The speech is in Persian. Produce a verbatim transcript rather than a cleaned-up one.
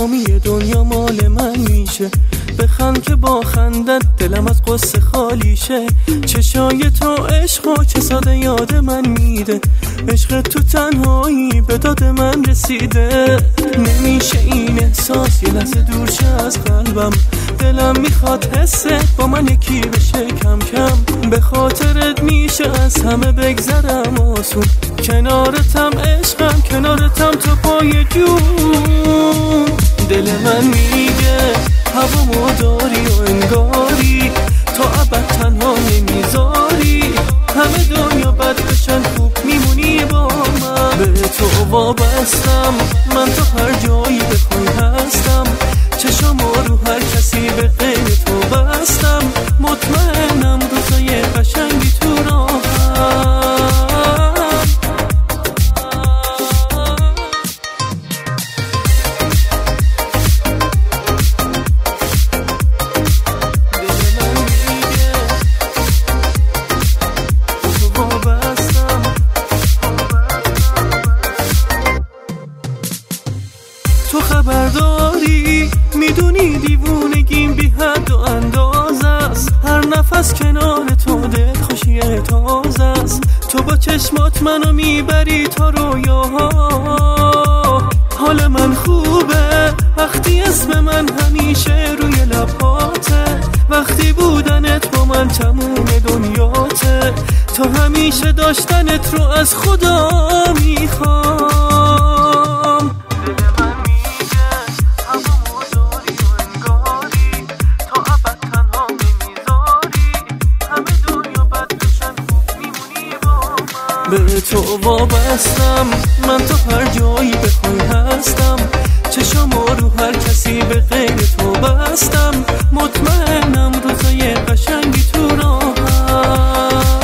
تمامی دنیا مال من میشه. بخند که با خندت دلم از قصه خالی شه. چشای تو عشق و چه ساده یاد من میده. عشق تو تنهایی به داد من رسیده. نمیشه این احساس یه لحظه دور شه از قلبم. دلم میخواد حست با من یکی بشه کم کم. به خاطرت میشه از همه بگذرم آسون. کنارتم عشقم کنارتم تو پای جون. دل من میگه هوامو داری و انگاری تو ابد تنها نمیذاری. همه دنیا بد بشن خوب میمونی با من. به تو وابستم من تا هر جایی بخوای هستم. چشمو رو هر کسی به غیر تو بستم. مطمئنم روزای قشنگی تو راهم. تو خبرداری میدونی دیوونگیم بی حد و انداز است. هر نفس کنار تو دل خوشی تازه است. تو با چشمات منو میبری تا رویاها. حال من خوبه وقتی اسم من همیشه روی لباته. وقتی بودنت با من تموم دنیاته. تو همیشه داشتنت رو از خدا میخوام. به تو وابستم من تا هر جایی بخوای هستم. چشمو رو هر کسی به غیر تو بستم. مطمئنم روزای قشنگی تو راهم.